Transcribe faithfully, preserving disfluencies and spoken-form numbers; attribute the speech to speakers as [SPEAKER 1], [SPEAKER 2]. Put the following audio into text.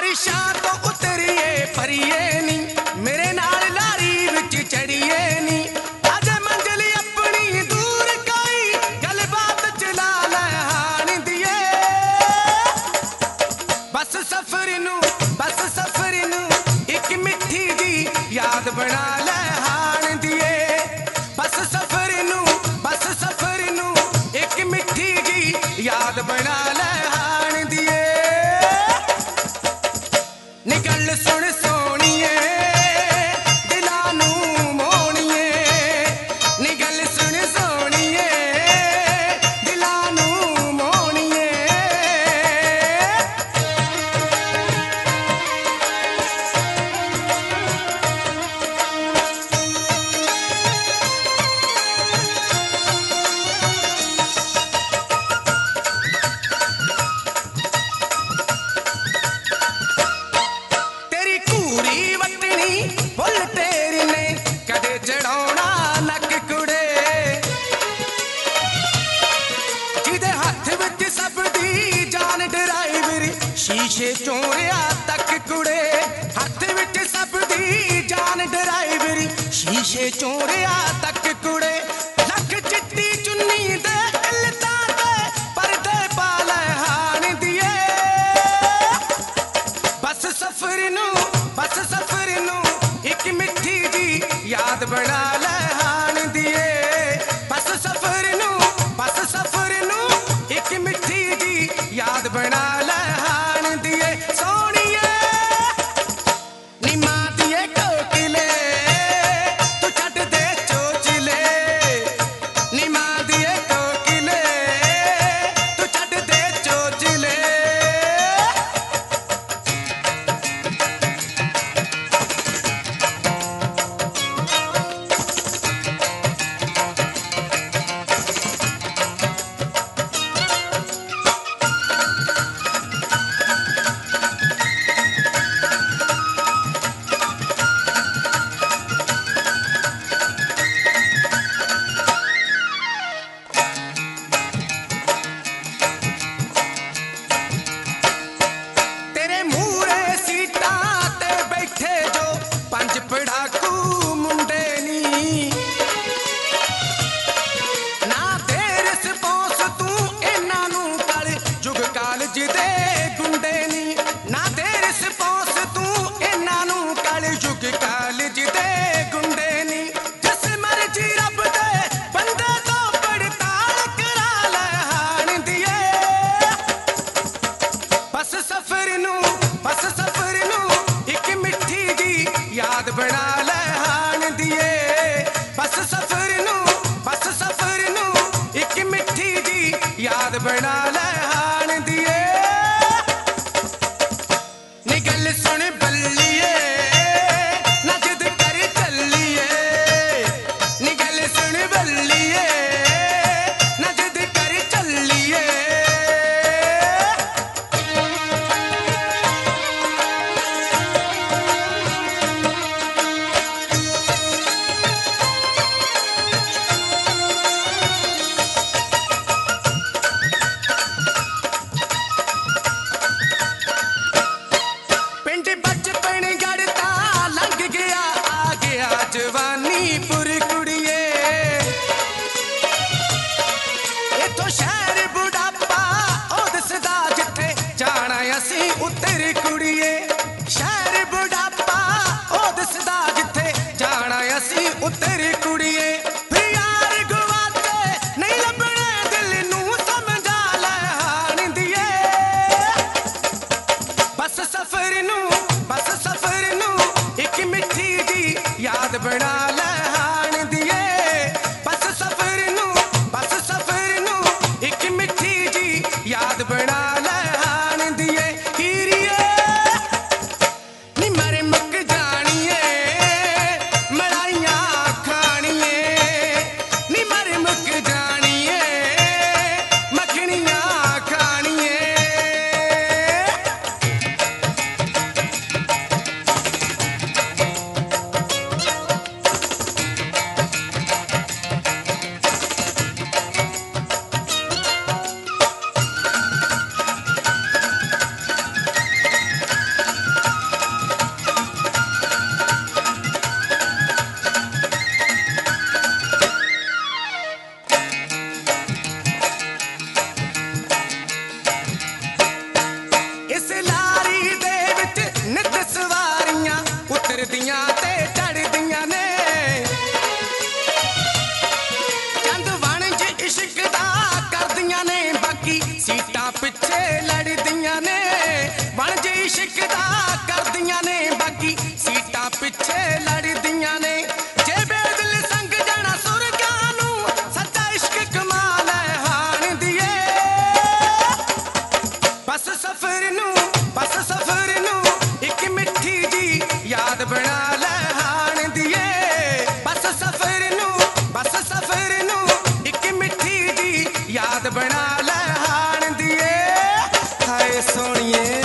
[SPEAKER 1] अरशां तो उतरिए परिए नी मेरे नाल लारी विच चढ़िए नी अज मंजिल अपनी दूर कोई गलबात चला लै हाण दिए बस सफर नू बस सफर नू एक मिठी जी याद बना लै हाण दिए बस सफर नू बस सफर नू एक मिठी जी याद बना लै हाण दिए निकल सुन सोनिए दिलां नू मोहणिए निकल सुन सोनिए दिलां नू मोहणिए तेरी कूरी वटनी फुल तेरी ने कदे चढ़ाउणा नक कुड़े जिदे हथ विच सब दी जान ड्राइवर शीशे चोरिया तक कुड़े हथ विच सब दी जान ड्राइवर शीशे चोरिया तक कुड़े लख चिट्टी चुन्नी दे इल्तां ते परदे पा लै हाण दिए बस सफर नू बस सफर नू एक मिठी जी याद बना लै हाण दिए बस सफर नू बस सफर नू एक मिठी जी याद बना लै हाण दिए सोनिए नी मां दिए कोकिले तू छड्ड दे चोचले नी मां दिए कोकिले तू छड्ड दे चोचले तेरे मूरे सीटां ते बैठे जो पंज पड़ाकू मुंडे नी ना तेरे स्पॉस तू इन्हां नू कल जुग कालज दे गुंडे नी ना तेरे स्पॉस तू इन्हां नू कल जुग कालज दे गुंडे नी जिस मर्जी रब दे बंदे तो पड़ताल करा लै हाण दिए बस सफर नू बस सफर नू एक मिठी जी याद बना लै हाण दिए बस सफर नू बस सफर नू एक मिठी जी याद बना लै हाण दिए निकल सुन बल्लिए ना जिद कर चलिए निकल सुन बल्लिए ना जिद कर चलिए पिंड बचपन गड़ता लंघ गया आ गया जवानी पुर कुड़िए इथों शहर बुढ़ापा ओ दसदा जिथे जाना असी उतर कुड़िए शहर बुढ़ापा ओ दसदा जिथे जाना असी उतर कुड़िए फिर यार गवाते नहीं लभणे दिल नू समझा लै हाण दिए बस सफर नू बस सफर नू एक मिठी जी याद बना लै हाण दिए बस सफर नू बस सफर नू एक मिठी जी याद बना लै हाण दिए हीरिए नी मर मुक जानिए मलाइयां खानिए नी मर मुक जानिए मखणियां खानिए ਪਿੱਛੇ ਲੜਦੀਆਂ ਨੇ ਬਣ ਜੇ ਇਸ਼ਕ ਦਾ ਕਰਦੀਆਂ ਨੇ ਬਾਕੀ ਸੀਟਾਂ ਪਿੱਛੇ ਲੜਦੀਆਂ ਨੇ ਜੇ ਬੇਦਿਲ ਸੰਗ ਜਾਣਾ ਸੁਰਗਾਂ ਨੂੰ ਸੱਚਾ ਇਸ਼ਕ ਕਮਾਲ ਹੈ ਹਾਣ ਦੀਏ ਬਸ ਸਫ਼ਰ ਨੂੰ ਬਸ ਸਫ਼ਰ ਨੂੰ ਇੱਕ ਮਿੱਠੀ ਜੀ ਯਾਦ ਬਣਾ ਲੈ ਹਾਣ ਦੀਏ ਬਸ ਸਫ਼ਰ ਨੂੰ ਬਸ ਸਫ਼ਰ ਨੂੰ ਇੱਕ ਮਿੱਠੀ ਜੀ ਯਾਦ ਬਣਾ ਲੈ ਹਾਣ ਦੀਏ ਹਾਏ ਸੋਹਣੀਏ